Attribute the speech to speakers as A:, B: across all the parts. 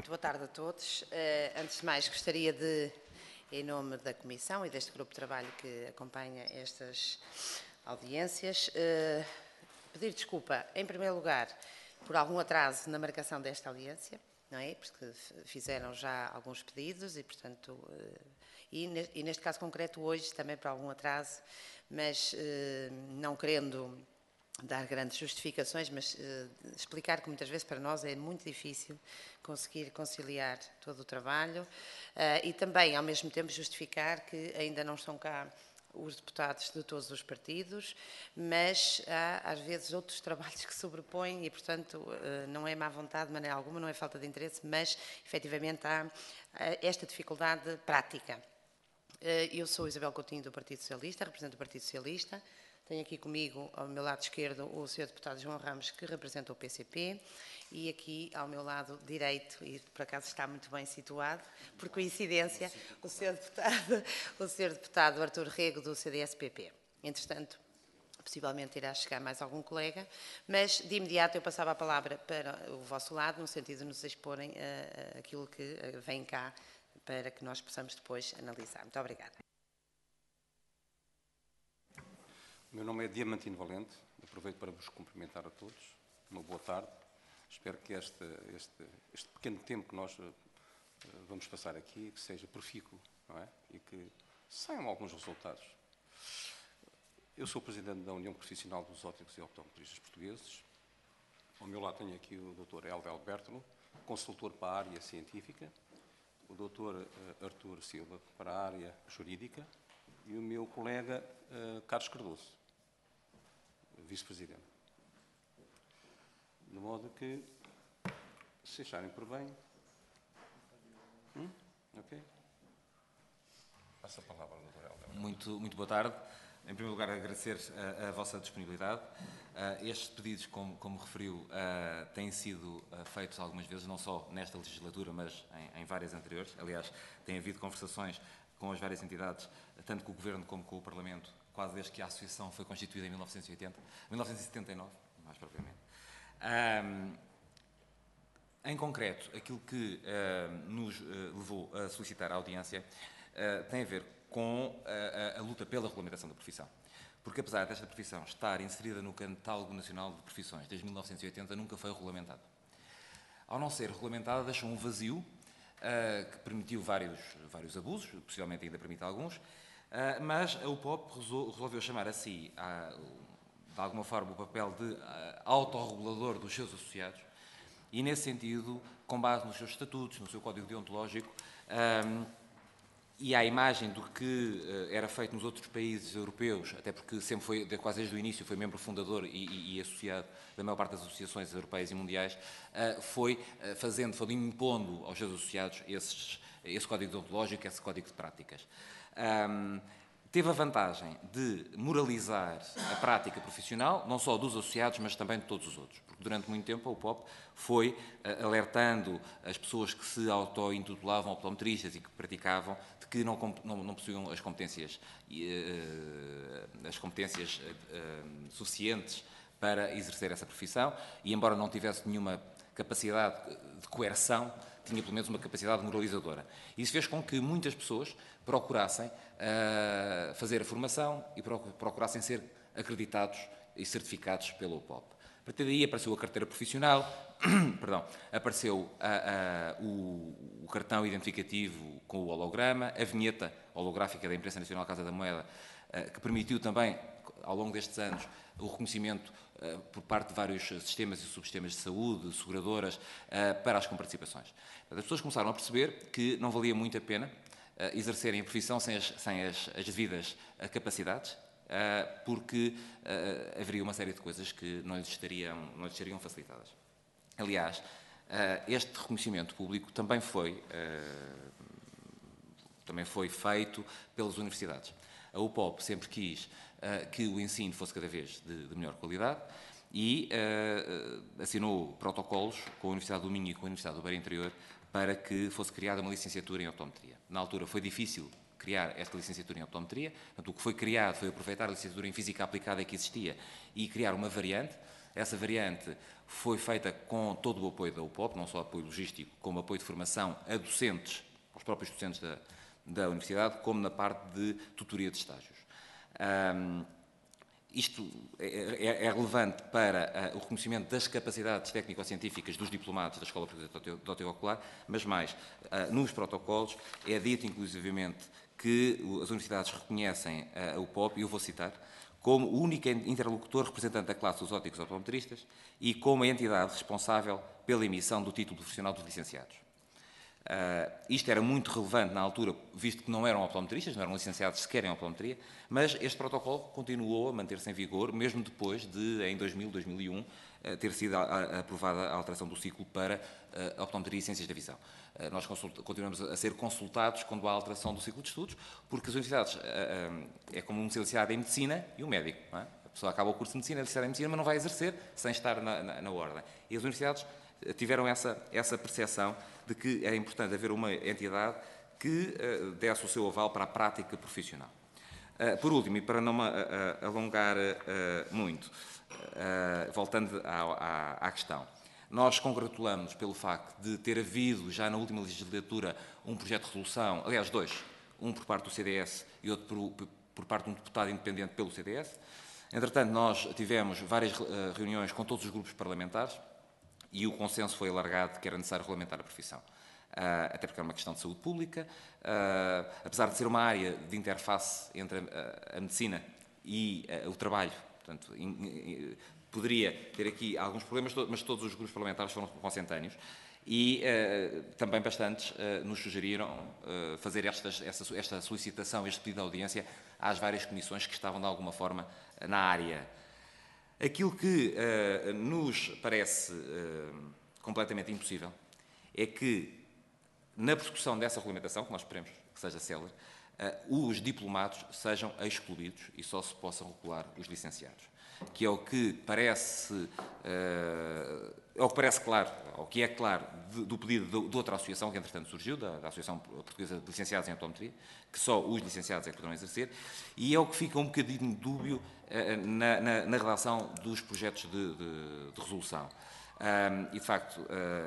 A: Muito boa tarde a todos. Antes de mais, gostaria de, em nome da Comissão e deste grupo de trabalho que acompanha estas audiências, pedir desculpa, em primeiro lugar, por algum atraso na marcação desta audiência, não é? Porque fizeram já alguns pedidos e, portanto, e neste caso concreto hoje também por algum atraso, mas não querendo dar grandes justificações, mas explicar que muitas vezes para nós é muito difícil conseguir conciliar todo o trabalho e também, ao mesmo tempo, justificar que ainda não estão cá os deputados de todos os partidos, mas há, às vezes, outros trabalhos que sobrepõem e, portanto, não é má vontade de maneira alguma, não é falta de interesse, mas, efetivamente, há esta dificuldade prática. Eu sou Isabel Coutinho, do Partido Socialista, represento o Partido Socialista. Tenho aqui comigo, ao meu lado esquerdo, o Sr. Deputado João Ramos, que representa o PCP, e aqui, ao meu lado direito, e por acaso está muito bem situado, por coincidência, o Sr. Deputado Artur Rego, do CDS-PP. Entretanto, possivelmente irá chegar mais algum colega, mas de imediato eu passava a palavra para o vosso lado, no sentido de nos exporem aquilo que vem cá, para que nós possamos depois analisar. Muito obrigada.
B: O meu nome é Diamantino Valente, aproveito para vos cumprimentar a todos. Uma boa tarde. Espero que este pequeno tempo que nós vamos passar aqui que seja profícuo, não é? E que saiam alguns resultados. Eu sou presidente da União Profissional dos Ópticos e Optometristas Portugueses. Ao meu lado tenho aqui o Dr. Helder Alberto, consultor para a área científica, o Dr. Artur Silva para a área jurídica e o meu colega Carlos Cardoso, vice-presidente. De modo que, se acharem por bem... Ok? Passa a palavra ao Dr. Helder.
C: Muito boa tarde. Em primeiro lugar, agradecer a vossa disponibilidade. Estes pedidos, como referiu, têm sido feitos algumas vezes, não só nesta legislatura, mas em várias anteriores. Aliás, tem havido conversações com as várias entidades, tanto com o Governo como com o Parlamento, quase desde que a Associação foi constituída em 1979, mais propriamente. Em concreto, aquilo que nos levou a solicitar a audiência tem a ver com a luta pela regulamentação da profissão. Porque, apesar desta profissão estar inserida no Catálogo Nacional de Profissões desde 1980, nunca foi regulamentada. Ao não ser regulamentada, deixou um vazio que permitiu vários abusos, possivelmente ainda permite alguns, mas a UPOP resolveu chamar a si, de alguma forma, o papel de autorregulador dos seus associados e, nesse sentido, com base nos seus estatutos, no seu código deontológico, e à imagem do que era feito nos outros países europeus, até porque sempre foi, quase desde o início, foi membro fundador e associado da maior parte das associações europeias e mundiais, foi impondo aos seus associados esse código deontológico, esse código de práticas. Teve a vantagem de moralizar a prática profissional, não só dos associados, mas também de todos os outros. Porque durante muito tempo a UPOP foi alertando as pessoas que se auto-intitulavam optometristas e que praticavam de que não possuíam as competências suficientes para exercer essa profissão e, embora não tivesse nenhuma capacidade de coerção, tinha pelo menos uma capacidade moralizadora. Isso fez com que muitas pessoas procurassem fazer a formação e procurassem ser acreditados e certificados pela UPOP. A partir daí apareceu a carteira profissional, apareceu o cartão identificativo com o holograma, a vinheta holográfica da Imprensa Nacional Casa da Moeda, que permitiu também, ao longo destes anos, o reconhecimento por parte de vários sistemas e subsistemas de saúde, seguradoras, para as comparticipações. As pessoas começaram a perceber que não valia muito a pena exercerem a profissão sem as devidas capacidades, porque haveria uma série de coisas que não lhes estariam facilitadas. Aliás, este reconhecimento público também foi feito pelas universidades. A UPOP sempre quis que o ensino fosse cada vez de melhor qualidade e assinou protocolos com a Universidade do Minho e com a Universidade do Beira Interior para que fosse criada uma licenciatura em optometria. Na altura foi difícil criar esta licenciatura em optometria, portanto, o que foi criado foi aproveitar a licenciatura em Física Aplicada que existia e criar uma variante. Essa variante foi feita com todo o apoio da UPOP, não só apoio logístico, como apoio de formação a docentes, aos próprios docentes da Universidade, como na parte de tutoria de estágios. Isto é relevante para o reconhecimento das capacidades técnico-científicas dos diplomados da Escola Portuguesa de Ótica Ocular, mas mais, nos protocolos é dito inclusivamente que as universidades reconhecem a UPOP, e eu vou citar, como o único interlocutor representante da classe dos ópticos optometristas e como a entidade responsável pela emissão do título profissional dos licenciados. Isto era muito relevante na altura, visto que não eram optometristas, não eram licenciados sequer em optometria, mas este protocolo continuou a manter-se em vigor, mesmo depois de, em 2000, 2001, ter sido aprovada a alteração do ciclo para optometria e ciências da visão. Nós continuamos a ser consultados quando há alteração do ciclo de estudos, porque as universidades é como um licenciado em medicina e um médico. Não é? A pessoa acaba o curso de medicina, é licenciado em medicina, mas não vai exercer sem estar na ordem. E as universidades tiveram essa percepção de que era importante haver uma entidade que desse o seu aval para a prática profissional. Por último, e para não me alongar muito, voltando à questão, nós congratulamos pelo facto de ter havido, já na última legislatura, um projeto de resolução, aliás, dois, um por parte do CDS e outro por parte de um deputado independente pelo CDS. Entretanto, nós tivemos várias reuniões com todos os grupos parlamentares e o consenso foi alargado de que era necessário regulamentar a profissão. Até porque é uma questão de saúde pública, apesar de ser uma área de interface entre a medicina e o trabalho, portanto, poderia ter aqui alguns problemas, mas todos os grupos parlamentares foram consentâneos e também bastantes nos sugeriram fazer esta solicitação, este pedido de audiência às várias comissões que estavam de alguma forma na área. Aquilo que nos parece completamente impossível é que, na prossecução dessa regulamentação, que nós esperemos que seja célere, os diplomados sejam excluídos e só se possam regular os licenciados. Que é o que parece, claro, ou que é claro do pedido de outra associação que, entretanto, surgiu, da Associação Portuguesa de Licenciados em Optometria, que só os licenciados é que poderão exercer, e é o que fica um bocadinho dúbio na redação dos projetos de resolução. E, de facto,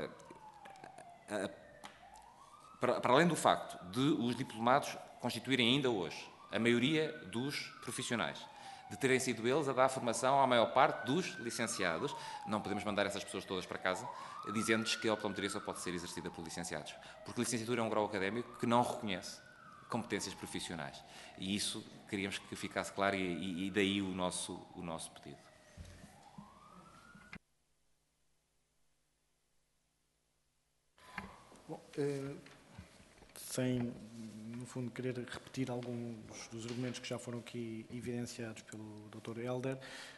C: para além do facto de os diplomados constituírem ainda hoje a maioria dos profissionais, de terem sido eles a dar formação à maior parte dos licenciados, não podemos mandar essas pessoas todas para casa dizendo-lhes que a optometria só pode ser exercida por licenciados, porque a licenciatura é um grau académico que não reconhece competências profissionais. E isso queríamos que ficasse claro e daí o nosso pedido.
D: Bom, sem, no fundo, querer repetir alguns dos argumentos que já foram aqui evidenciados pelo Dr. Helder,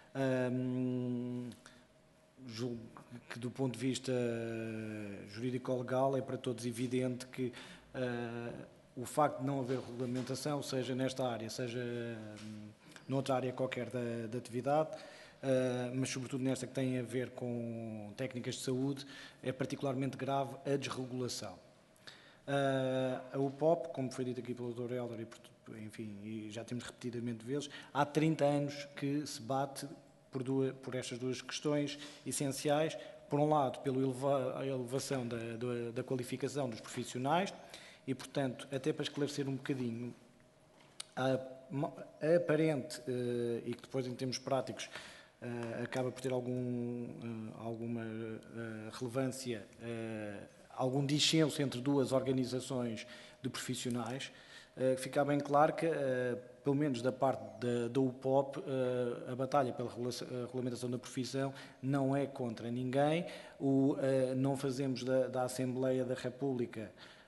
D: julgo que, do ponto de vista jurídico-legal, é para todos evidente que o facto de não haver regulamentação, seja nesta área, seja noutra área qualquer da atividade, mas sobretudo nesta que tem a ver com técnicas de saúde, é particularmente grave a desregulação. A UPOP, como foi dito aqui pelo Dr. Helder, e já temos repetidamente vezes, há 30 anos que se bate por estas duas questões essenciais. Por um lado, pela elevação da qualificação dos profissionais e, portanto, até para esclarecer um bocadinho, a aparente, e que depois em termos práticos acaba por ter alguma relevância, algum dissenso entre duas organizações de profissionais, fica bem claro que, pelo menos da parte da UPOP, a batalha pela regulamentação da profissão não é contra ninguém. Não fazemos da Assembleia da República,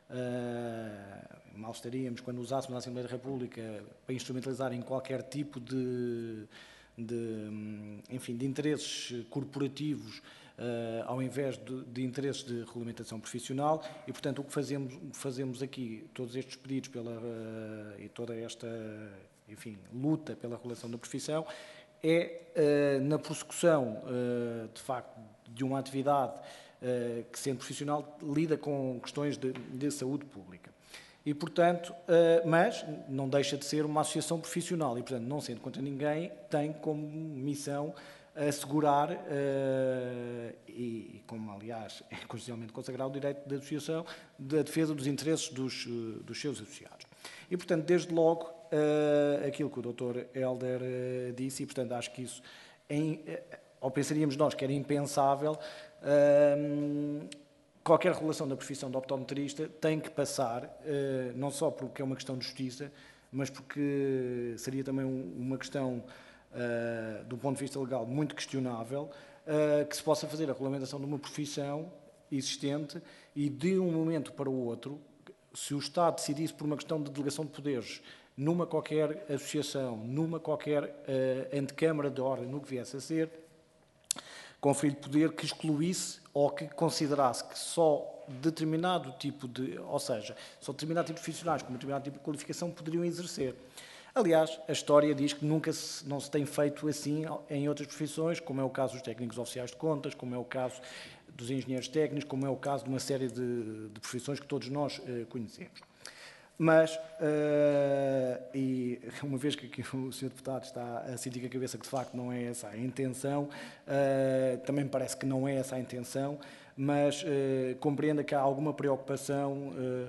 D: mal estaríamos quando usássemos a Assembleia da República para instrumentalizar em qualquer tipo de interesses corporativos, ao invés de interesses de regulamentação profissional, e, portanto, o que fazemos aqui, todos estes pedidos e toda esta, luta pela regulação da profissão, é na prossecução, de facto, de uma atividade que, sendo profissional, lida com questões de saúde pública. E, portanto, mas não deixa de ser uma associação profissional e, portanto, não sendo contra ninguém, tem como missão assegurar, e como aliás é constitucionalmente consagrado, o direito de associação, da defesa dos interesses dos seus associados. E, portanto, desde logo, aquilo que o Dr. Hélder disse, e, portanto, acho que isso, ou pensaríamos nós que era impensável, qualquer regulação da profissão de optometrista tem que passar, não só porque é uma questão de justiça, mas porque seria também uma questão, do ponto de vista legal, muito questionável, que se possa fazer a regulamentação de uma profissão existente e de um momento para o outro, se o Estado decidisse por uma questão de delegação de poderes, numa qualquer associação, numa qualquer antecâmara de ordem, no que viesse a ser, conferir poder que excluísse ou que considerasse que só determinado tipo de, ou seja, só determinado tipo de profissionais com determinado tipo de qualificação poderiam exercer. Aliás, a história diz que não se tem feito assim em outras profissões, como é o caso dos técnicos oficiais de contas, como é o caso dos engenheiros técnicos, como é o caso de uma série de profissões que todos nós conhecemos. Mas, e uma vez que aqui o Sr. Deputado está a sentir com a cabeça que de facto não é essa a intenção, também me parece que não é essa a intenção, mas compreenda que há alguma preocupação.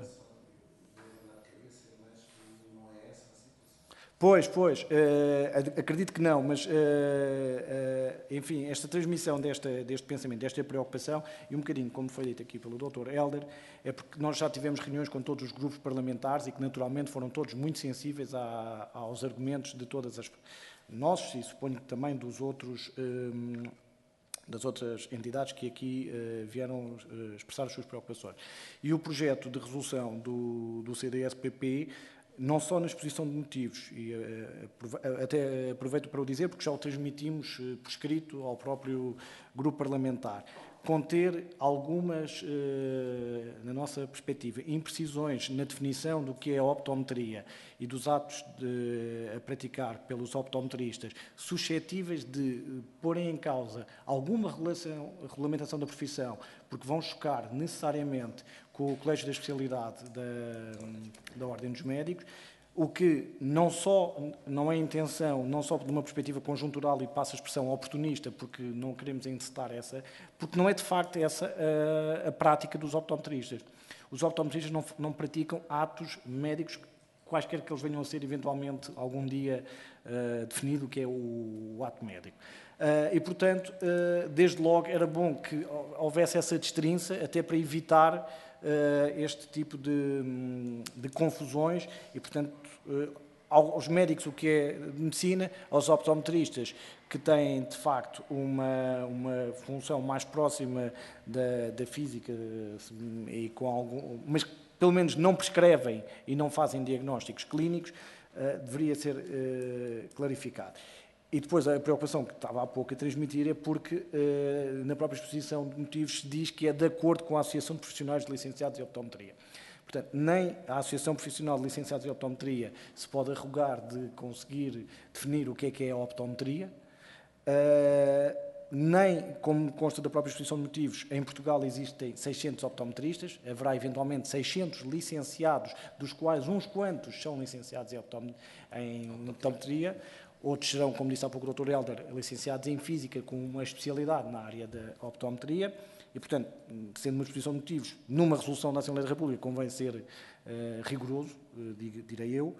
D: Pois, acredito que não, mas, enfim, esta transmissão deste pensamento, desta preocupação, e um bocadinho, como foi dito aqui pelo Dr. Hélder, é porque nós já tivemos reuniões com todos os grupos parlamentares e que, naturalmente, foram todos muito sensíveis aos argumentos de todas as nossos e, suponho, também dos outros, das outras entidades que aqui vieram expressar as suas preocupações. E o projeto de resolução do CDS-PP, não só na exposição de motivos, e até aproveito para o dizer, porque já o transmitimos por escrito ao próprio grupo parlamentar, conter algumas, na nossa perspectiva, imprecisões na definição do que é a optometria e dos atos a praticar pelos optometristas, suscetíveis de porem em causa alguma regulamentação da profissão, porque vão chocar necessariamente com o Colégio da Especialidade da Ordem dos Médicos, o que não é intenção, não só de uma perspectiva conjuntural e passa a expressão oportunista, porque não queremos encetar essa, porque não é de facto essa a prática dos optometristas. Os optometristas não praticam atos médicos, quaisquer que eles venham a ser eventualmente algum dia definido o que é o ato médico. E, portanto, desde logo era bom que houvesse essa destrinça, até para evitar este tipo de confusões e, portanto, aos médicos o que é medicina, aos optometristas que têm, de facto, uma função mais próxima da física e com algum, mas que pelo menos não prescrevem e não fazem diagnósticos clínicos, deveria ser clarificado. E depois a preocupação que estava há pouco a transmitir é porque na própria exposição de motivos se diz que é de acordo com a Associação de Profissionais de Licenciados em Optometria. Portanto, nem a Associação Profissional de Licenciados em Optometria se pode arrogar de conseguir definir o que é a optometria, nem, como consta da própria exposição de motivos, em Portugal existem 600 optometristas, haverá eventualmente 600 licenciados, dos quais uns quantos são licenciados em optometria, outros serão, como disse há pouco o Dr. Hélder, licenciados em Física com uma especialidade na área da optometria e, portanto, sendo uma exposição de motivos, numa resolução da Assembleia da República convém ser rigoroso, direi eu,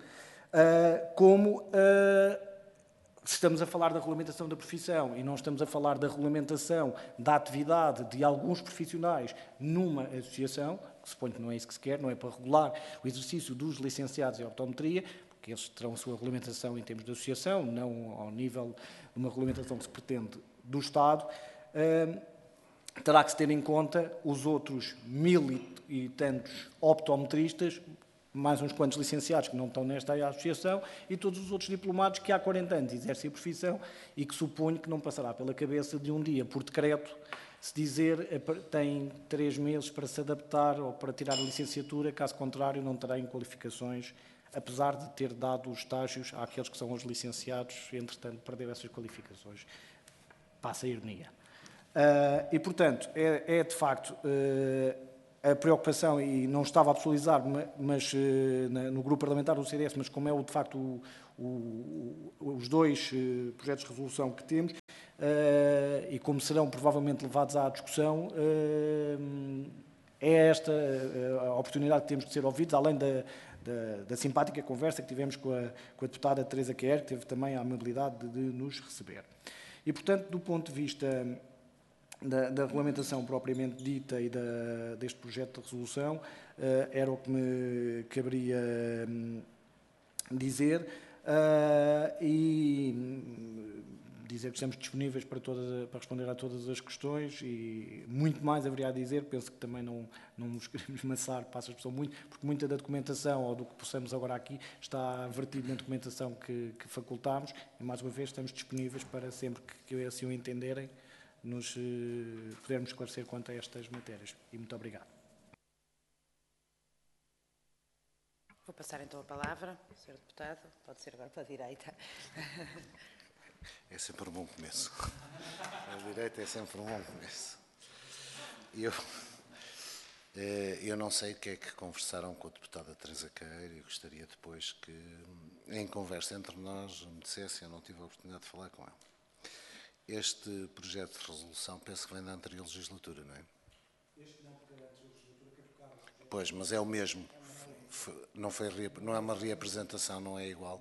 D: se estamos a falar da regulamentação da profissão e não estamos a falar da regulamentação da atividade de alguns profissionais numa associação, que suponho que não é isso que se quer, não é para regular o exercício dos licenciados em optometria, porque eles terão a sua regulamentação em termos de associação, não ao nível de uma regulamentação que se pretende do Estado, terá que se ter em conta os outros 1000 e tantos optometristas, mais uns quantos licenciados que não estão nesta associação e todos os outros diplomados que há 40 anos exercem a profissão e que suponho que não passará pela cabeça de um dia, por decreto, se dizer tem 3 meses para se adaptar ou para tirar a licenciatura, caso contrário não terem qualificações, apesar de ter dado os estágios àqueles que são os licenciados, entretanto perderam essas qualificações. Passa a ironia. E, portanto, é de facto a preocupação, e não estava a pessoalizar, mas no grupo parlamentar do CDS, mas como é de facto os dois projetos de resolução que temos, e como serão provavelmente levados à discussão, é esta a oportunidade que temos de ser ouvidos, além da simpática conversa que tivemos com a deputada Teresa Quer, que teve também a amabilidade de nos receber. E, portanto, do ponto de vista da regulamentação propriamente dita e deste projeto de resolução, era o que me caberia dizer, e dizer que estamos disponíveis para responder a todas as questões, e muito mais haveria a dizer. Penso que também não nos queremos maçar, passa a expressão muito, porque muita da documentação, ou do que possamos agora aqui, está vertido na documentação que facultámos, e mais uma vez estamos disponíveis para, sempre que assim o entenderem, nos podermos esclarecer quanto a estas matérias. E muito obrigado.
A: Vou passar então a palavra, Sr. Deputado, pode ser agora para a direita.
E: É sempre um bom começo. A direita é sempre um bom começo. Eu não sei o que é que conversaram com a deputada Teresa Queira, e gostaria depois que, em conversa entre nós, me dissesse. Eu não tive a oportunidade de falar com ela. Este projeto de resolução penso que vem da anterior legislatura, não é? Este não, porque é da anterior legislatura, que é tocava. Pois, mas é o mesmo. Não é uma reapresentação, não é igual.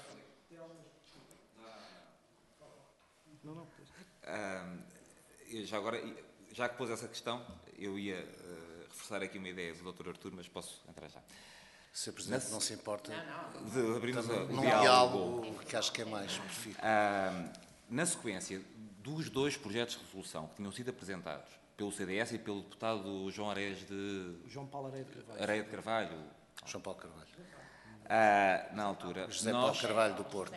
C: Já que pôs essa questão, eu ia reforçar aqui uma ideia do Dr. Artur, mas posso entrar já.
E: Sr. Presidente, não se importa
C: de abrirmos
E: num diálogo, que acho que é mais profícuo.
C: Na sequência dos dois projetos de resolução que tinham sido apresentados pelo CDS e pelo deputado João
D: Paulo
C: Areia de Carvalho.
E: João Paulo Carvalho.
C: Na altura,
E: José Paulo Carvalho do Porto.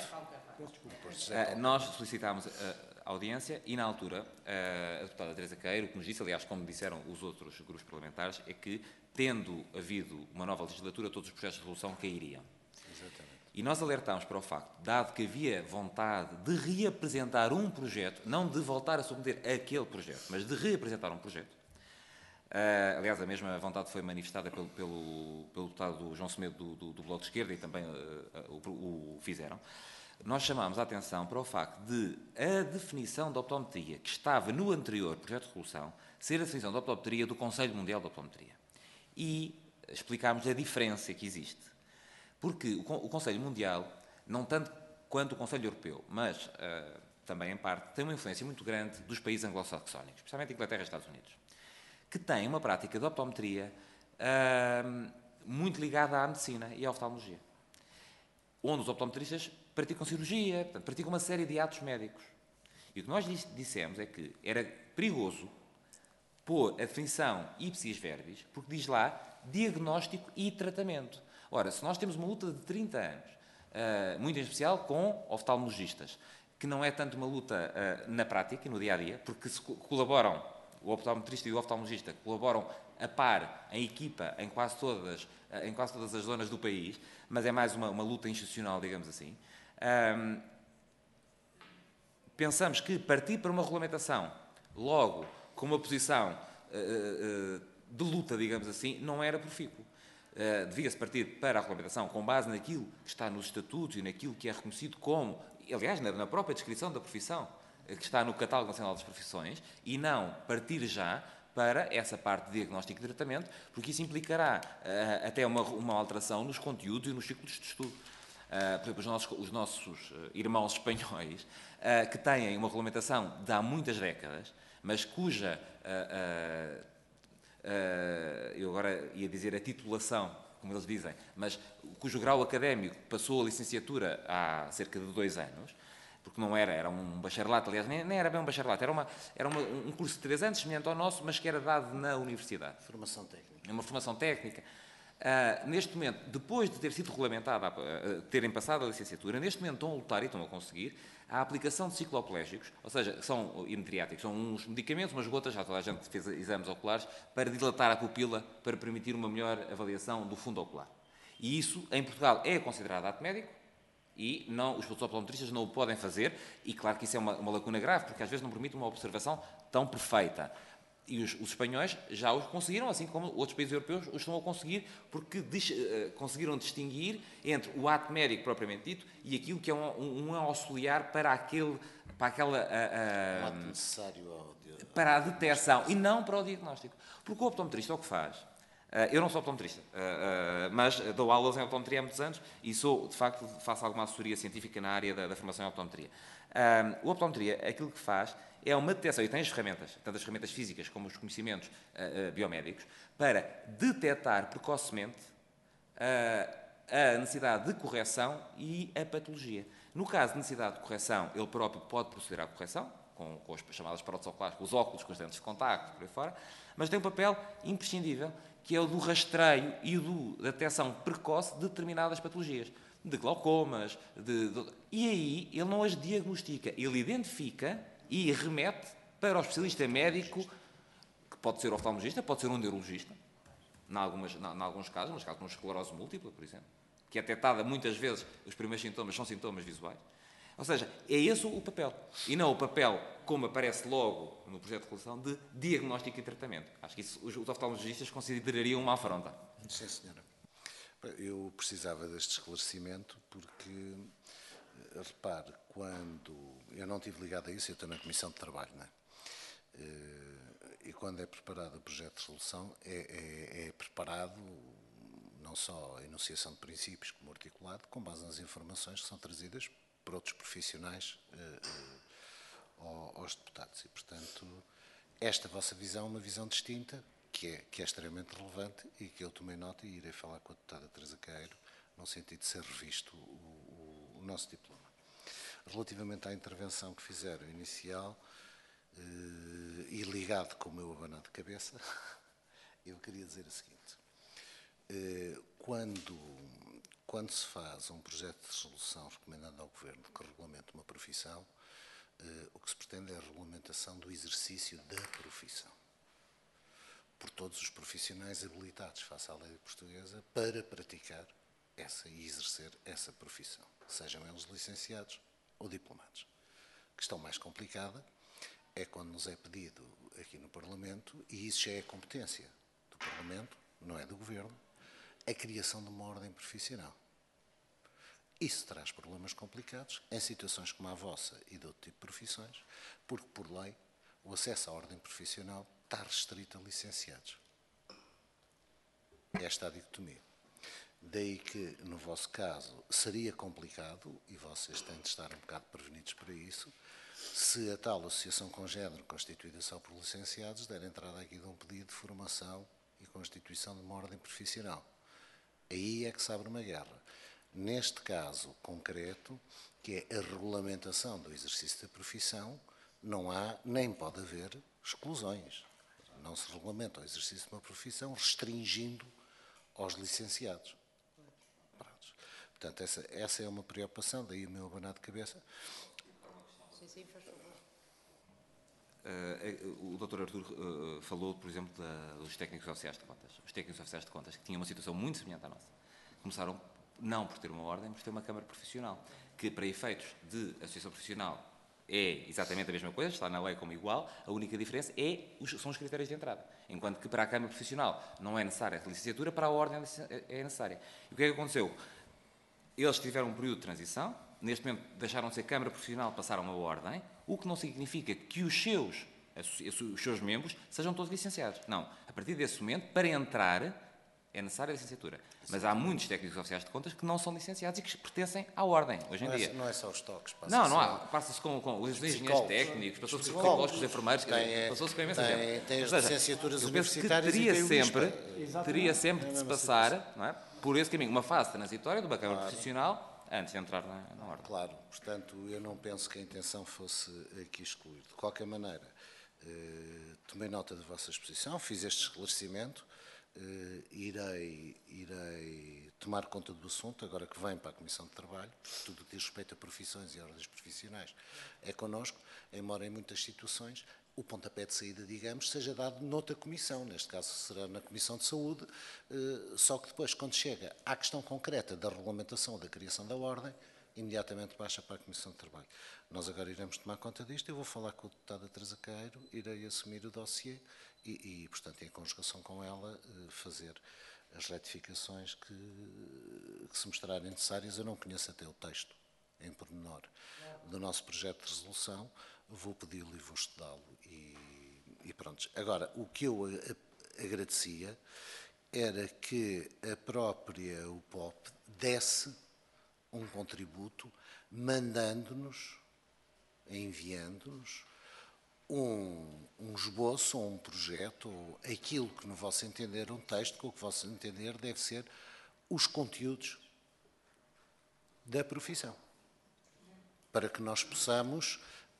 C: Nós solicitámos a audiência, e na altura a deputada Teresa Queiro, o que nos disse, aliás, como disseram os outros grupos parlamentares, é que, tendo havido uma nova legislatura, todos os projetos de resolução cairiam.
E: Exatamente.
C: E nós alertámos para o facto, dado que havia vontade de reapresentar um projeto, não de voltar a submeter aquele projeto, mas de reapresentar um projeto. Aliás, a mesma vontade foi manifestada pelo deputado João Semedo do Bloco de Esquerda, e também o fizeram. Nós chamámos a atenção para o facto de a definição da optometria, que estava no anterior projeto de resolução, ser a definição da optometria do Conselho Mundial da Optometria. E explicámos a diferença que existe. Porque o Conselho Mundial, não tanto quanto o Conselho Europeu, mas também em parte, tem uma influência muito grande dos países anglo-saxónicos, especialmente Inglaterra e Estados Unidos, que têm uma prática de optometria muito ligada à medicina e à oftalmologia, onde os optometristas praticam cirurgia, portanto, praticam uma série de atos médicos. E o que nós dissemos é que era perigoso pôr a definição ipsis verbis, porque diz lá diagnóstico e tratamento. Ora, se nós temos uma luta de 30 anos, muito em especial com oftalmologistas, que não é tanto uma luta na prática e no dia-a-dia, porque se colaboram, o optometrista e o oftalmologista colaboram a par, em equipa, em quase todas as zonas do país, mas é mais uma luta institucional, digamos assim. Pensamos que partir para uma regulamentação, logo com uma posição de luta, digamos assim, não era profícuo. Devia-se partir para a regulamentação com base naquilo que está nos estatutos e naquilo que é reconhecido como, aliás, na própria descrição da profissão, que está no Catálogo Nacional das Profissões, e não partir já para essa parte de diagnóstico e tratamento, porque isso implicará até uma alteração nos conteúdos e nos ciclos de estudo. Por exemplo, os nossos irmãos espanhóis, que têm uma regulamentação de há muitas décadas, mas cuja, eu agora ia dizer a titulação, como eles dizem, mas cujo grau académico passou a licenciatura há cerca de 2 anos, porque não era um bacharelato, aliás, nem era bem um bacharelato, era um curso de 3 anos, semelhante ao nosso, mas que era dado na universidade.
E: Formação técnica.
C: É uma formação técnica. Neste momento, depois de ter sido regulamentada, terem passado a licenciatura, neste momento estão a lutar e estão a conseguir a aplicação de cicloplégicos, ou seja, são inetriáticos, são uns medicamentos, umas gotas, já toda a gente fez exames oculares, para dilatar a pupila, para permitir uma melhor avaliação do fundo ocular. E isso, em Portugal, é considerado ato médico, e não, os optometristas não o podem fazer, e claro que isso é uma lacuna grave, porque às vezes não permite uma observação tão perfeita. E os espanhóis já os conseguiram, assim como outros países europeus os estão a conseguir, porque conseguiram distinguir entre o ato médico propriamente dito e aquilo que é um auxiliar para aquela
E: Um ato necessário
C: para a detecção e não para o diagnóstico. Porque o optometrista o que faz? Eu não sou optometrista, mas dou aulas em optometria há muitos anos e sou, de facto, faço alguma assessoria científica na área da formação em optometria. O optometria, aquilo que faz é uma detecção, e tem as ferramentas, tanto as ferramentas físicas como os conhecimentos biomédicos, para detectar precocemente a necessidade de correção e a patologia. No caso de necessidade de correção, ele próprio pode proceder à correção, com as chamadas próteses oculares, com os óculos, com os lentes de contacto, por aí fora, mas tem um papel imprescindível, que é o do rastreio e da detecção precoce de determinadas patologias, de glaucomas, e aí ele não as diagnostica, ele identifica e remete para o especialista médico, que pode ser oftalmologista, pode ser um neurologista, em alguns casos, mas casos como esclerose múltipla, por exemplo, que é detectada muitas vezes, os primeiros sintomas são sintomas visuais. Ou seja, é esse o papel. E não o papel, como aparece logo no projeto de resolução, de diagnóstico e tratamento. Acho que isso os oftalmologistas considerariam uma afronta.
E: Sim, senhora. Eu precisava deste esclarecimento porque, repare, quando eu não estive ligado a isso, eu estou na Comissão de Trabalho, não é? E quando é preparado o projeto de resolução, é preparado não só a enunciação de princípios como articulado, com base nas informações que são trazidas por outros profissionais aos deputados. E, portanto, esta vossa visão é uma visão distinta, que é extremamente relevante e que eu tomei nota e irei falar com a deputada Teresa Queiro no sentido de ser revisto o nosso diploma. Relativamente à intervenção que fizeram inicial e ligado com o meu abanado de cabeça, eu queria dizer o seguinte. Quando se faz um projeto de resolução recomendando ao Governo que regulamente uma profissão, o que se pretende é a regulamentação do exercício da profissão por todos os profissionais habilitados face à lei portuguesa para praticar essa e exercer essa profissão, sejam eles licenciados ou diplomados. A questão mais complicada é quando nos é pedido aqui no Parlamento, e isso já é competência do Parlamento, não é do Governo, a criação de uma ordem profissional. Isso traz problemas complicados em situações como a vossa e de outro tipo de profissões, porque, por lei, o acesso à ordem profissional está restrito a licenciados. Esta é a dicotomia. Daí que, no vosso caso, seria complicado, e vocês têm de estar um bocado prevenidos para isso, se a tal associação com género, constituída só por licenciados, der entrada aqui de um pedido de formação e constituição de uma ordem profissional. Aí é que se abre uma guerra. Neste caso concreto, que é a regulamentação do exercício da profissão, não há nem pode haver exclusões. Não se regulamenta o exercício de uma profissão restringindo aos licenciados. Pronto. Portanto, essa é uma preocupação, daí o meu abanado de cabeça.
A: Sim, faz favor.
C: O Dr. Artur falou, por exemplo, dos técnicos oficiais de contas. Os técnicos oficiais de contas, que tinham uma situação muito semelhante à nossa, começaram não por ter uma ordem, mas por ter uma Câmara Profissional, que para efeitos de associação profissional é exatamente a mesma coisa, está na lei como igual, a única diferença são os critérios de entrada. Enquanto que para a Câmara Profissional não é necessária a licenciatura, para a ordem é necessária. E o que é que aconteceu? Eles tiveram um período de transição, neste momento deixaram de ser Câmara Profissional, passaram a ordem, o que não significa que os seus membros sejam todos licenciados. Não. A partir desse momento, para entrar, é necessária a licenciatura. Mas há muitos técnicos oficiais de contas que não são licenciados e que pertencem à ordem, hoje em dia.
E: Não é só os toques.
C: Passa-se com os engenheiros técnicos, passou-se com os psicólogos, os enfermeiros, passou-se com imensa gente.
E: Tem as licenciaturas
C: eu penso que
E: universitárias
C: teria sempre de se passar, não é, por esse caminho, uma fase transitória de uma Câmara Profissional antes de entrar na ordem.
E: Claro, portanto, eu não penso que a intenção fosse aqui excluir. De qualquer maneira, tomei nota da vossa exposição, fiz este esclarecimento, irei tomar conta do assunto, agora que vem para a Comissão de Trabalho, porque tudo o que diz respeito a profissões e ordens profissionais é connosco, embora em muitas situações o pontapé de saída, digamos, seja dado noutra comissão, neste caso será na Comissão de Saúde, só que depois, quando chega à questão concreta da regulamentação ou da criação da ordem, imediatamente baixa para a Comissão de Trabalho. Nós agora iremos tomar conta disto, eu vou falar com a deputada Teresa Queiro, irei assumir o dossiê e, portanto, em conjugação com ela, fazer as retificações que se mostrarem necessárias. Eu não conheço até o texto, em pormenor, do nosso projeto de resolução, vou pedi-lo e vou estudá-lo e pronto. Agora, o que eu agradecia era que a própria UPOP desse um contributo, mandando-nos, enviando-nos, um esboço ou um projeto, ou aquilo que, no vosso entender, um texto, que o que vosso entender deve ser os conteúdos da profissão, para que nós possamos,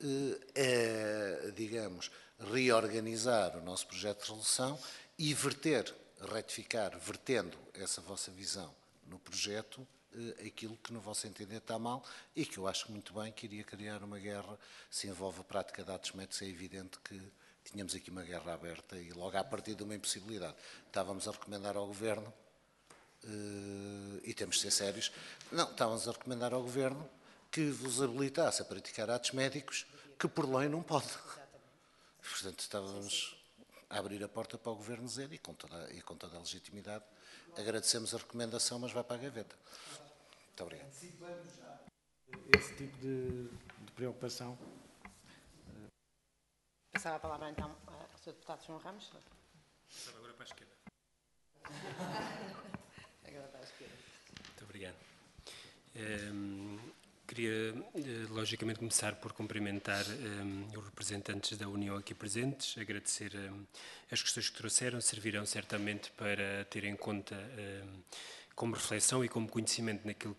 E: digamos, reorganizar o nosso projeto de resolução e retificar, vertendo essa vossa visão no projeto, aquilo que no vosso entender está mal e que eu acho muito bem que iria criar uma guerra. Se envolve a prática de atos médicos, é evidente que tínhamos aqui uma guerra aberta e logo a partir de uma impossibilidade. Estávamos a recomendar ao Governo, e temos de ser sérios, não, estávamos a recomendar ao Governo que vos habilitasse a praticar atos médicos que por lei não pode. Portanto, estávamos a abrir a porta para o Governo dizer, e com toda a legitimidade, agradecemos a recomendação, mas vai para a gaveta. Muito obrigado.
D: Esse tipo de preocupação.
A: Passava a palavra então ao Sr. Deputado João Ramos.
F: Passava agora para a esquerda.
A: Agora para a esquerda.
F: Muito obrigado. Queria, logicamente, começar por cumprimentar os representantes da União aqui presentes, agradecer as questões que trouxeram, servirão certamente para ter em conta como reflexão e como conhecimento naquilo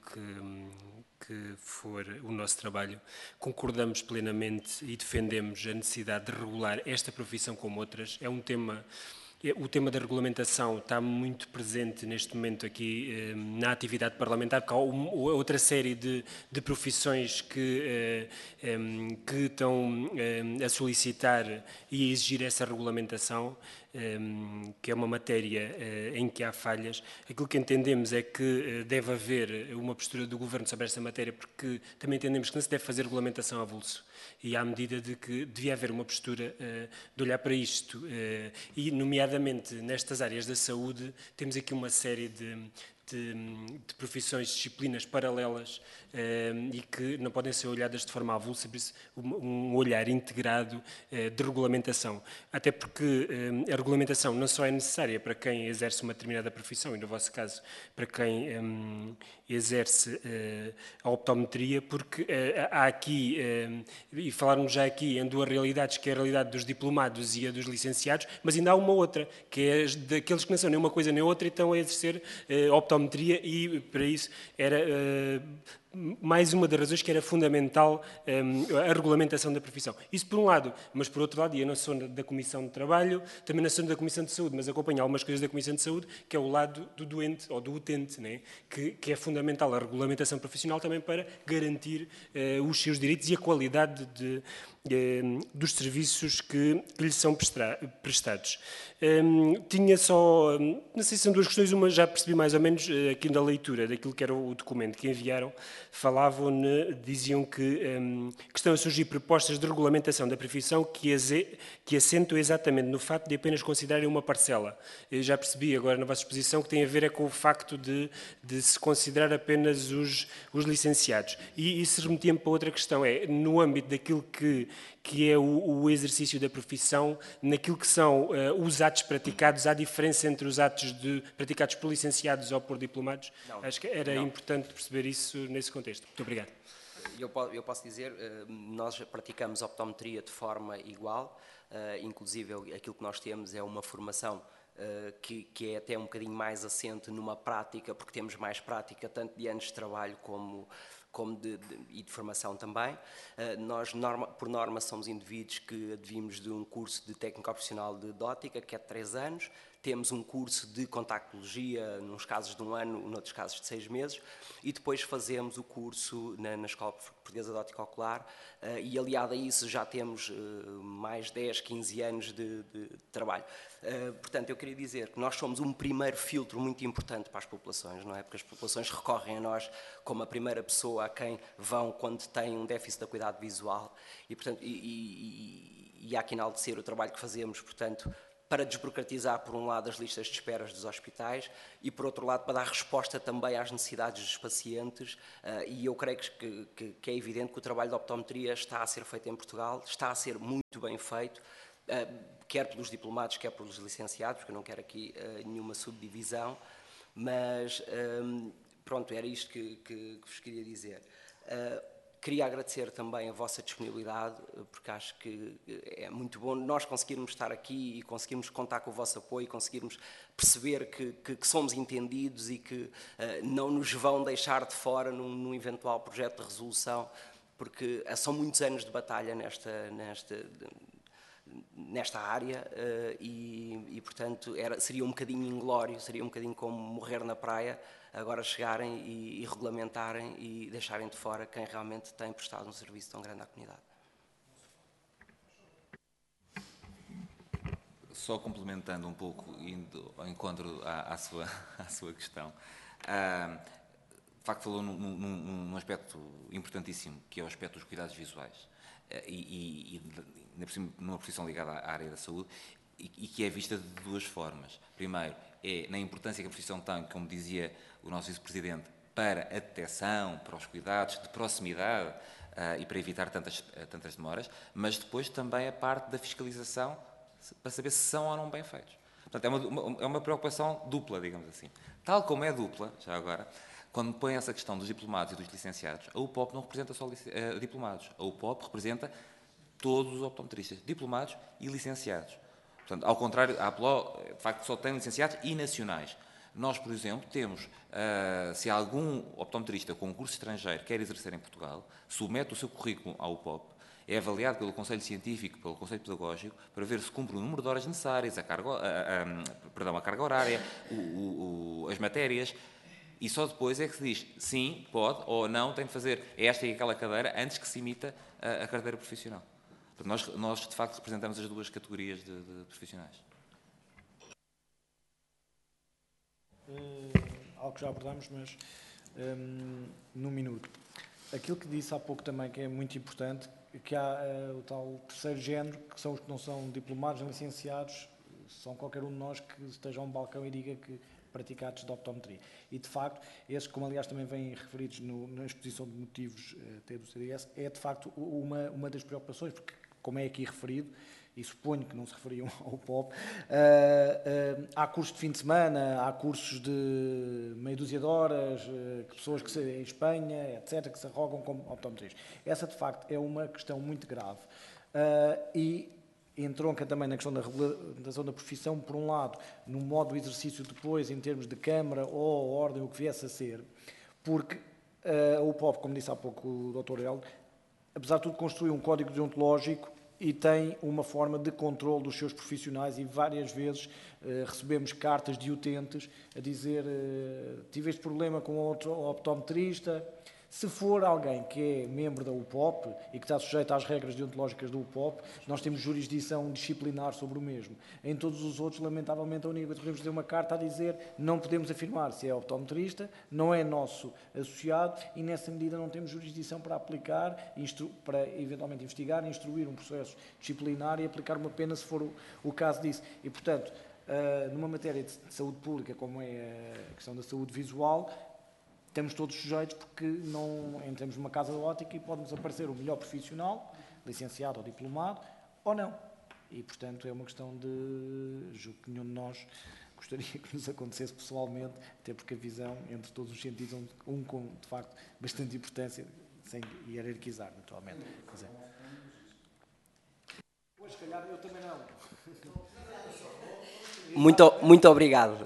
F: que for o nosso trabalho. Concordamos plenamente e defendemos a necessidade de regular esta profissão como outras. É um tema... O tema da regulamentação está muito presente neste momento aqui na atividade parlamentar, porque há outra série de profissões que estão a solicitar e a exigir essa regulamentação, que é uma matéria em que há falhas. Aquilo que entendemos é que deve haver uma postura do Governo sobre esta matéria, porque também entendemos que não se deve fazer regulamentação a avulso. E à medida de que devia haver uma postura de olhar para isto, e nomeadamente nestas áreas da saúde, temos aqui uma série de profissões, disciplinas paralelas e que não podem ser olhadas de forma avulsa, por isso um olhar integrado de regulamentação. Até porque a regulamentação não só é necessária para quem exerce uma determinada profissão, e no vosso caso, para quem exerce a optometria, porque há aqui, e falarmos já aqui em duas realidades, que é a realidade dos diplomados e a dos licenciados, mas ainda há uma outra, que é daqueles que não são nem uma coisa nem outra e estão a exercer optometria, e para isso era mais uma das razões que era fundamental a regulamentação da profissão. Isso por um lado, mas por outro lado, e eu não sou da Comissão de Trabalho, também não sou da Comissão de Saúde, mas acompanho algumas coisas da Comissão de Saúde, que é o lado do doente ou do utente, né? que é fundamental a regulamentação profissional também para garantir os seus direitos e a qualidade dos serviços que lhe são prestados. Tinha só, não sei se são duas questões, uma já percebi mais ou menos aqui na leitura daquilo que era o documento que enviaram, diziam que estão a surgir propostas de regulamentação da profissão que assentam exatamente no facto de apenas considerarem uma parcela. Eu já percebi agora na vossa exposição que tem a ver com o facto de se considerar apenas os licenciados. E isso remetia-me para outra questão, no âmbito daquilo que é o exercício da profissão, naquilo que são os atos praticados, há diferença entre os atos praticados por licenciados ou por diplomados? Não, acho que era importante perceber isso nesse contexto. Muito obrigado.
G: Eu posso dizer, nós praticamos optometria de forma igual, inclusive aquilo que nós temos é uma formação que é até um bocadinho mais assente numa prática, porque temos mais prática tanto de anos de trabalho como de formação também. Nós, por norma, somos indivíduos que advimos de um curso de técnico profissional de ótica, que é de 3 anos. temos um curso de contactologia, nos casos de 1 ano, noutros casos de 6 meses, e depois fazemos o curso na Escola Portuguesa de Ótica Ocular, e aliado a isso já temos mais 10, 15 anos de trabalho. Portanto, eu queria dizer que nós somos um primeiro filtro muito importante para as populações, não é? Porque as populações recorrem a nós como a primeira pessoa a quem vão quando têm um déficit da cuidado visual, e, portanto, há que enaltecer o trabalho que fazemos, portanto, para desburocratizar, por um lado, as listas de esperas dos hospitais e, por outro lado, para dar resposta também às necessidades dos pacientes, e eu creio que é evidente que o trabalho de optometria está a ser feito em Portugal, está a ser muito bem feito, quer pelos diplomados, quer pelos licenciados, porque eu não quero aqui nenhuma subdivisão, mas pronto, era isto que vos queria dizer. Queria agradecer também a vossa disponibilidade, porque acho que é muito bom nós conseguirmos estar aqui e conseguirmos contar com o vosso apoio, conseguirmos perceber que somos entendidos e que não nos vão deixar de fora num eventual projeto de resolução, porque são muitos anos de batalha nesta área e portanto, seria um bocadinho inglório, seria um bocadinho como morrer na praia, agora chegarem e regulamentarem e deixarem de fora quem realmente tem prestado um serviço tão grande à comunidade.
C: Só complementando um pouco, indo ao encontro à sua questão, de facto falou num aspecto importantíssimo, que é o aspecto dos cuidados visuais, e ainda por cima, numa profissão ligada à área da saúde, e que é vista de duas formas. Primeiro, é na importância que a profissão tem, como dizia o nosso vice-presidente, para a detecção, para os cuidados de proximidade e para evitar tantas demoras, mas depois também a parte da fiscalização, para saber se são ou não bem feitos. Portanto, é uma preocupação dupla, digamos assim. Tal como é dupla, já agora, quando põe essa questão dos diplomados e dos licenciados, a UPOP não representa só diplomados, a UPOP representa todos os optometristas, diplomados e licenciados. Portanto, ao contrário, a APLO, de facto, só tem licenciados e nacionais. Nós, por exemplo, temos, se algum optometrista com um curso estrangeiro quer exercer em Portugal, submete o seu currículo ao UPOP, é avaliado pelo Conselho Científico, pelo Conselho Pedagógico, para ver se cumpre o número de horas necessárias, a carga horária, as matérias, e só depois é que se diz sim, pode, ou não, tem de fazer esta e aquela cadeira antes que se imita a carteira profissional. Portanto, nós, de facto, representamos as duas categorias de profissionais.
D: Algo que já abordamos, mas num minuto. Aquilo que disse há pouco também, que é muito importante, que há o tal terceiro género, que são os que não são diplomados, licenciados, são qualquer um de nós que esteja a um balcão e diga que pratica atos de optometria. E, de facto, esses, como aliás também vêm referidos na exposição de motivos até do CDS, é, de facto, uma das preocupações, porque, como é aqui referido, e suponho que não se referiam ao POP, há cursos de fim de semana, há cursos de meia dúzia de horas, que pessoas que em Espanha, etc., que se arrogam como optometristas. Essa, de facto, é uma questão muito grave. E entronca também na questão da regulamentação da profissão, por um lado, no modo do exercício depois, em termos de Câmara ou ordem, o que viesse a ser, porque o POP, como disse há pouco o Dr. Hélio, apesar de tudo, construiu um código deontológico e tem uma forma de controle dos seus profissionais e várias vezes recebemos cartas de utentes a dizer tive este problema com outro optometrista. Se for alguém que é membro da UPOP e que está sujeito às regras deontológicas da UPOP, nós temos jurisdição disciplinar sobre o mesmo. Em todos os outros, lamentavelmente, a única coisa que podemos fazer uma carta a dizer não podemos afirmar se é optometrista, não é nosso associado e, nessa medida, não temos jurisdição para aplicar, para eventualmente investigar, instruir um processo disciplinar e aplicar uma pena se for o caso disso. E, portanto, numa matéria de saúde pública, como é a questão da saúde visual, estamos todos sujeitos porque não entramos numa casa de ótica e pode-nos aparecer o melhor profissional, licenciado ou diplomado, ou não. E, portanto, é uma questão de... julgo que nenhum de nós gostaria que nos acontecesse pessoalmente, até porque a visão entre todos os sentidos, um com, de facto, bastante importância, sem hierarquizar, naturalmente. Quer dizer, pois, se calhar, eu também não.
G: Muito obrigado.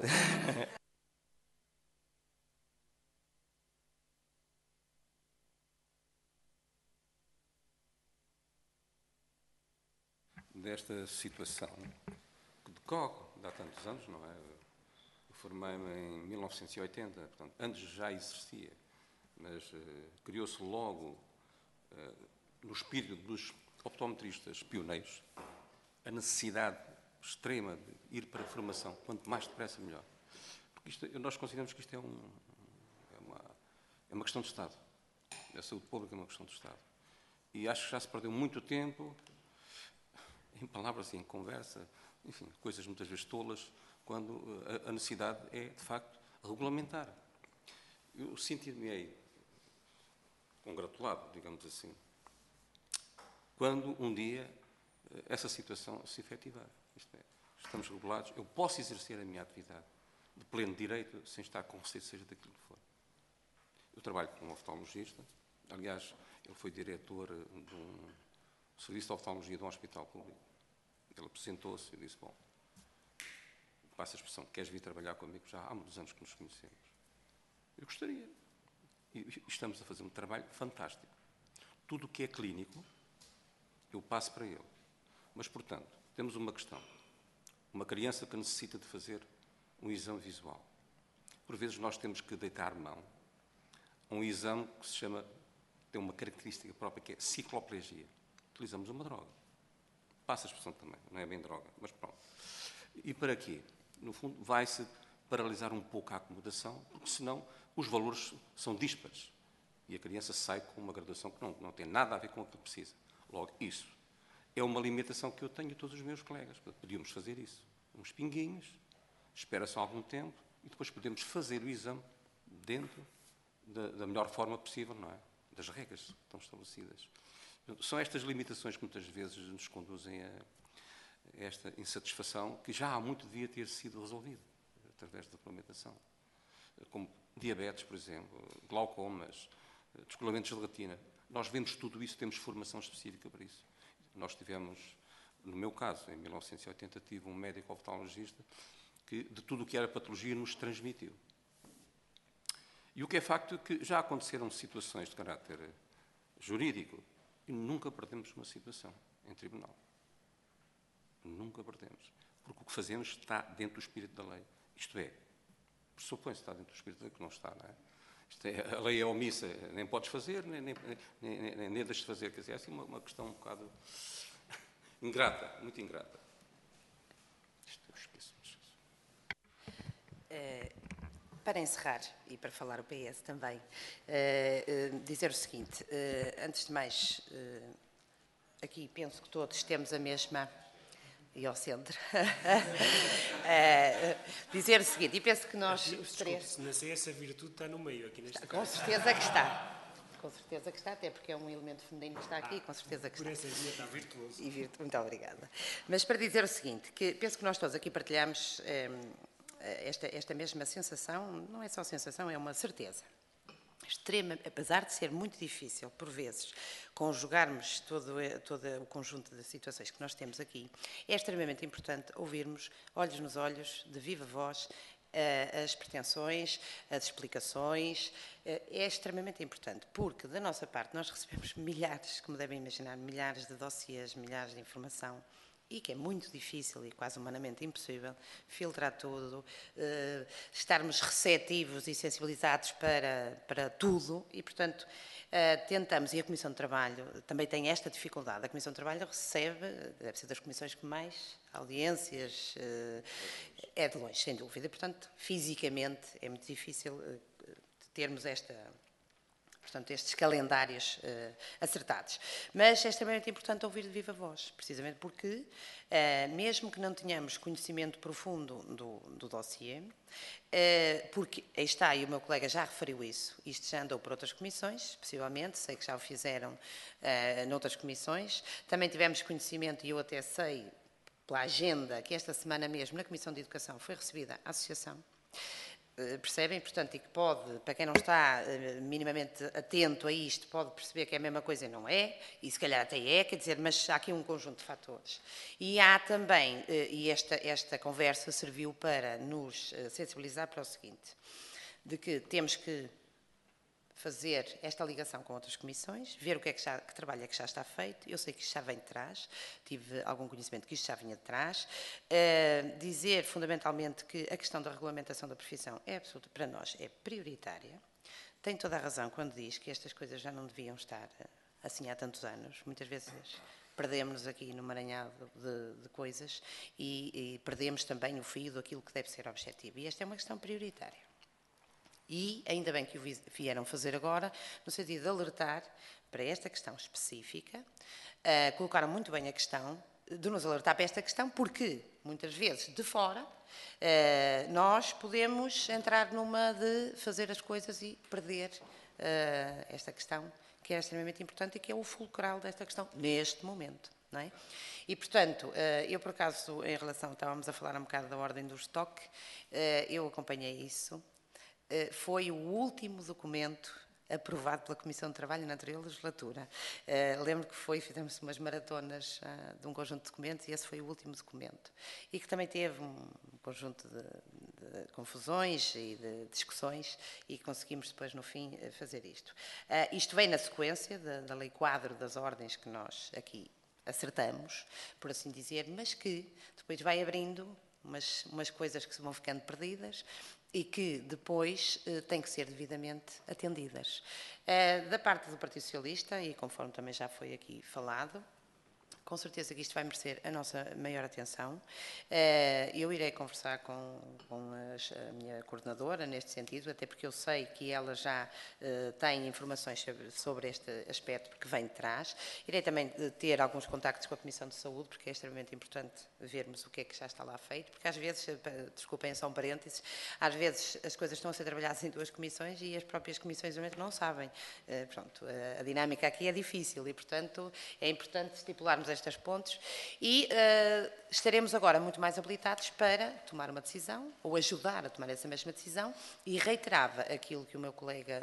B: Desta situação que decorre há tantos anos, não é? Eu formei-me em 1980, portanto, antes já exercia, mas criou-se logo, no espírito dos optometristas pioneiros, a necessidade extrema de ir para a formação, quanto mais depressa melhor. Porque nós consideramos que isto é uma questão de Estado. A saúde pública é uma questão de Estado. E acho que já se perdeu muito tempo, em palavras e em conversa, enfim, coisas muitas vezes tolas, quando a necessidade é, de facto, regulamentar. Eu sentir-me-ei congratulado, digamos assim, quando um dia essa situação se efetivar. Isto é, estamos regulados, eu posso exercer a minha atividade de pleno direito sem estar com receio, seja daquilo que for. Eu trabalho com um oftalmologista, aliás, ele foi diretor de um serviço de oftalmologia de um hospital público. Ele apresentou-se e disse, bom, passa a expressão, queres vir trabalhar comigo? Já há muitos anos que nos conhecemos. Eu gostaria. E estamos a fazer um trabalho fantástico. Tudo o que é clínico, eu passo para ele. Mas, portanto, temos uma questão. Uma criança que necessita de fazer um exame visual. Por vezes nós temos que deitar mão a um exame que se chama, tem uma característica própria, que é cicloplegia. Utilizamos uma droga. Passa a expressão também, não é bem droga, mas pronto. E para quê? No fundo, vai-se paralisar um pouco a acomodação, porque senão os valores são díspares. E a criança sai com uma graduação que não tem nada a ver com o que precisa. Logo, isso é uma limitação que eu tenho e todos os meus colegas. Podíamos fazer isso. Uns pinguinhos, espera-se algum tempo e depois podemos fazer o exame dentro da melhor forma possível, não é? Das regras que estão estabelecidas. São estas limitações que muitas vezes nos conduzem a esta insatisfação que já há muito devia ter sido resolvida através da regulamentação. Como diabetes, por exemplo, glaucomas, descolamentos de retina. Nós vemos tudo isso, temos formação específica para isso. Nós tivemos, no meu caso, em 1980, tive um médico oftalmologista que de tudo o que era patologia nos transmitiu. E o que é facto é que já aconteceram situações de caráter jurídico e nunca perdemos uma situação em tribunal. Nunca perdemos. Porque o que fazemos está dentro do espírito da lei. Isto é, pressupõe-se que está dentro do espírito da lei, que não está, não é? A lei é omissa, nem podes fazer, nem deixas de fazer. Quer dizer, é assim uma questão um bocado ingrata, muito ingrata. Isto eu esqueço.
A: Para encerrar, e para falar o PS também, dizer o seguinte, antes de mais, aqui penso que todos temos a mesma, e ao centro, dizer o seguinte, e penso que nós, os três...
F: Se na CS a virtude está no meio, aqui nesta
A: Com certeza que está. Com certeza que está, até porque é um elemento feminino que está aqui, com certeza que está.
F: Por essa via está virtuoso.
A: Muito obrigada. Mas para dizer o seguinte, que penso que nós todos aqui partilhamos esta mesma sensação, não é só sensação, é uma certeza. Apesar de ser muito difícil, por vezes, conjugarmos todo o conjunto de situações que nós temos aqui, é extremamente importante ouvirmos, olhos nos olhos, de viva voz, as pretensões, as explicações. É extremamente importante, porque da nossa parte nós recebemos milhares, como devem imaginar, milhares de dossiês, milhares de informação, e que é muito difícil e quase humanamente impossível filtrar tudo, estarmos receptivos e sensibilizados para tudo e, portanto, tentamos, e a Comissão de Trabalho também tem esta dificuldade, a Comissão de Trabalho recebe, deve ser das comissões que mais audiências, é de longe, sem dúvida, e, portanto, fisicamente é muito difícil termos estes calendários acertados. Mas é extremamente importante ouvir de viva voz, precisamente porque, mesmo que não tenhamos conhecimento profundo do dossiê, porque, aí está, e o meu colega já referiu isso, isto já andou por outras comissões, possivelmente, sei que já o fizeram noutras comissões, também tivemos conhecimento, e eu até sei, pela agenda, que esta semana mesmo, na Comissão de Educação, foi recebida a associação. Percebem? Portanto, e que pode, para quem não está minimamente atento a isto, pode perceber que é a mesma coisa e não é, e se calhar até é, quer dizer, mas há aqui um conjunto de fatores. E há também, e esta conversa serviu para nos sensibilizar para o seguinte, de que temos que fazer esta ligação com outras comissões, ver o que é que trabalho é que já está feito. Eu sei que isto já vem de trás, tive algum conhecimento que isto já vinha de trás. Dizer fundamentalmente que a questão da regulamentação da profissão é absoluta, para nós é prioritária. Tem toda a razão quando diz que estas coisas já não deviam estar assim há tantos anos. Muitas vezes perdemos-nos aqui no emaranhado de coisas e perdemos também o fio daquilo que deve ser objetivo. E esta é uma questão prioritária. E ainda bem que o vieram fazer agora, no sentido de alertar para esta questão específica, colocaram muito bem a questão, de nos alertar para esta questão, porque muitas vezes de fora nós podemos entrar numa de fazer as coisas e perder esta questão, que é extremamente importante e que é o fulcral desta questão, neste momento. Não é? E, portanto, eu por acaso, em relação, estávamos a falar um bocado da ordem do estoque, eu acompanhei isso. Foi o último documento aprovado pela Comissão de Trabalho na anterior legislatura. Lembro que fizemos umas maratonas de um conjunto de documentos e esse foi o último documento. E que também teve um conjunto de confusões e de discussões e conseguimos depois, no fim, fazer isto. Isto vem na sequência da Lei Quadro das Ordens que nós aqui acertamos, por assim dizer, mas que depois vai abrindo umas coisas que se vão ficando perdidas e que depois têm que ser devidamente atendidas. Da parte do Partido Socialista, e conforme também já foi aqui falado, com certeza que isto vai merecer a nossa maior atenção. Eu irei conversar com a minha coordenadora neste sentido, até porque eu sei que ela já tem informações sobre este aspecto, porque vem de trás. Irei também ter alguns contactos com a Comissão de Saúde, porque é extremamente importante vermos o que é que já está lá feito, porque às vezes, desculpem só um parênteses, às vezes as coisas estão a ser trabalhadas em duas comissões e as próprias comissões não sabem. Pronto, a dinâmica aqui é difícil e, portanto, é importante estipularmos estes pontos e estaremos agora muito mais habilitados para tomar uma decisão ou ajudar a tomar essa mesma decisão e reiterava aquilo que o meu colega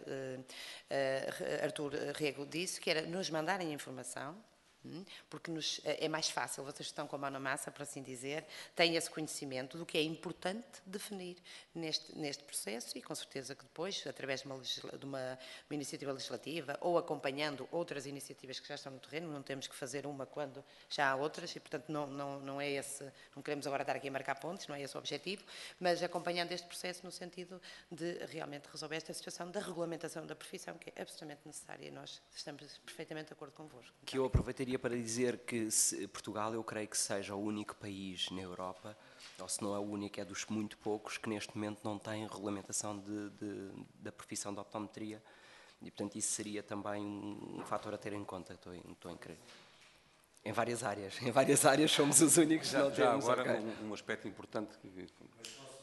A: Artur Rego disse, que era nos mandarem informação, porque é mais fácil, vocês estão com a mão na massa, por assim dizer, têm esse conhecimento do que é importante definir neste processo e com certeza que depois, através de uma iniciativa legislativa ou acompanhando outras iniciativas que já estão no terreno, não temos que fazer uma quando já há outras e, portanto, não é esse, não queremos agora estar aqui a marcar pontos, não é esse o objetivo, mas acompanhando este processo no sentido de realmente resolver esta situação da regulamentação da profissão, que é absolutamente necessária e nós estamos perfeitamente de acordo convosco.
G: Que eu aproveitaria para dizer que Portugal, eu creio que seja o único país na Europa, ou se não é o único, é dos muito poucos, que neste momento não tem regulamentação da profissão de optometria e, portanto, isso seria também um fator a ter em conta, estou em crer. Em várias áreas somos os únicos que não temos.
B: Já agora,
G: okay.
B: um aspecto importante que